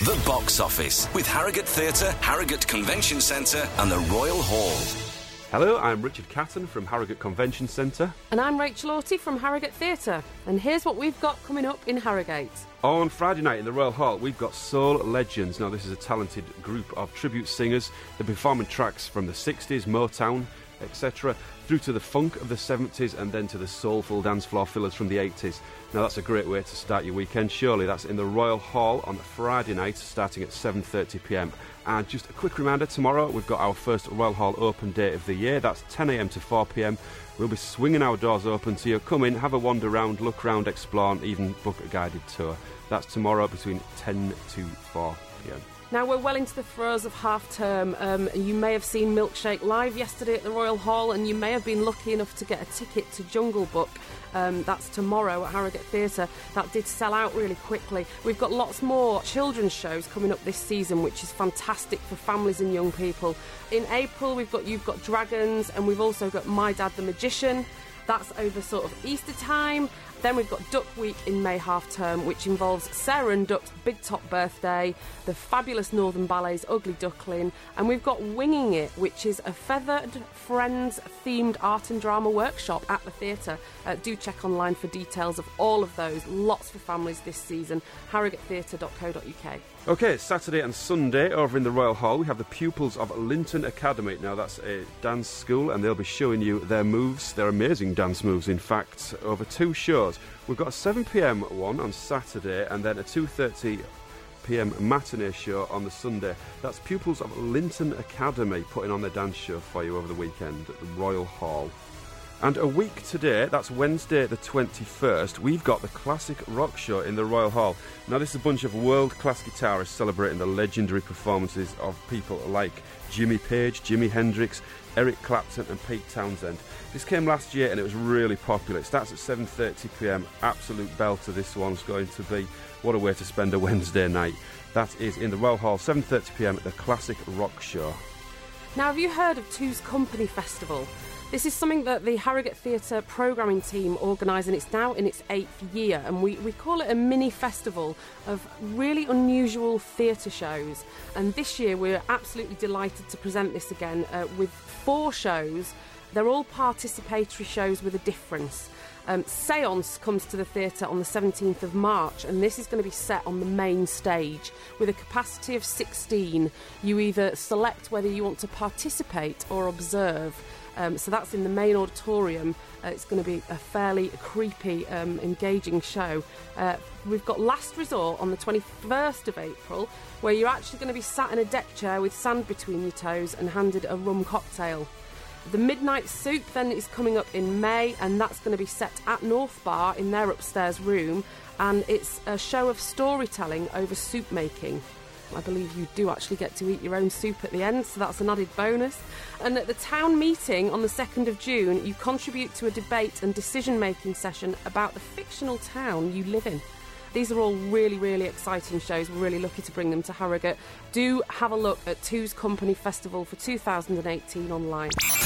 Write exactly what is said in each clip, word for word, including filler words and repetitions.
The Box Office with Harrogate Theatre, Harrogate Convention Centre and the Royal Hall. Hello, I'm Richard Catton from Harrogate Convention Centre. And I'm Rachel Orty from Harrogate Theatre. And here's what we've got coming up in Harrogate. On Friday night in the Royal Hall, we've got Soul Legends. Now, this is a talented group of tribute singers. They're performing tracks from the sixties, Motown, et cetera, through to the funk of the seventies and then to the soulful dance floor fillers from the eighties. Now, that's a great way to start your weekend, surely. That's in the Royal Hall on Friday night, starting at seven thirty p m. And just a quick reminder, tomorrow we've got our first Royal Hall open day of the year. That's ten a m to four p m. We'll be swinging our doors open to you. Come in, have a wander around, look around, explore, and even book a guided tour. That's tomorrow between ten to four p m. Now, we're well into the throes of half-term. Um, you may have seen Milkshake live yesterday at the Royal Hall, and you may have been lucky enough to get a ticket to Jungle Book. Um, that's tomorrow at Harrogate Theatre. That did sell out really quickly. We've got lots more children's shows coming up this season, which is fantastic for families and young people. In April, we've got You've Got Dragons, and we've also got My Dad the Magician. That's over sort of Easter time. Then we've got Duck Week in May half-term, which involves Sarah and Duck's Big Top Birthday, the fabulous Northern Ballet's Ugly Duckling, and we've got Winging It, which is a Feathered Friends-themed art and drama workshop at the theatre. Uh, do check online for details of all of those. Lots for families this season. harrogate theatre dot co dot u k. OK, Saturday and Sunday over in the Royal Hall, we have the pupils of Linton Academy. Now, that's a dance school, and they'll be showing you their moves, their amazing dance moves, in fact, over two shows. We've got a seven p m one on Saturday and then a two thirty p m matinee show on the Sunday. That's pupils of Linton Academy putting on their dance show for you over the weekend at the Royal Hall. And a week today, that's Wednesday the twenty-first, we've got the Classic Rock Show in the Royal Hall. Now, this is a bunch of world-class guitarists celebrating the legendary performances of people like Jimmy Page, Jimi Hendrix, Eric Clapton and Pete Townsend. This came last year and it was really popular. It starts at seven thirty p m. Absolute belter this one's going to be. What a way to spend a Wednesday night. That is in the Royal Hall, seven thirty p m at the Classic Rock Show. Now, have you heard of Two's Company Festival? This is something that the Harrogate Theatre programming team organise, and it's now in its eighth year, and we, we call it a mini festival of really unusual theatre shows. And this year we're absolutely delighted to present this again uh, with four shows. They're all participatory shows with a difference. Um, Seance comes to the theatre on the seventeenth of March, and this is going to be set on the main stage with a capacity of sixteen. You either select whether you want to participate or observe. Um, so that's in the main auditorium. Uh, it's going to be a fairly creepy, um, engaging show. Uh, we've got Last Resort on the twenty-first of April, where you're actually going to be sat in a deck chair with sand between your toes and handed a rum cocktail. The Midnight Soup then is coming up in May, and that's going to be set at North Bar in their upstairs room, and it's a show of storytelling over soup making. I believe you do actually get to eat your own soup at the end, so that's an added bonus. And at the town meeting on the second of June, you contribute to a debate and decision-making session about the fictional town you live in. These are all really, really exciting shows. We're really lucky to bring them to Harrogate. Do have a look at Two's Company Festival for two thousand eighteen online.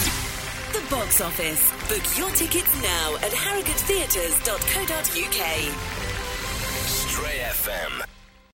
The Box Office. Book your tickets now at harrogate theatres dot co dot u k. Stray F M.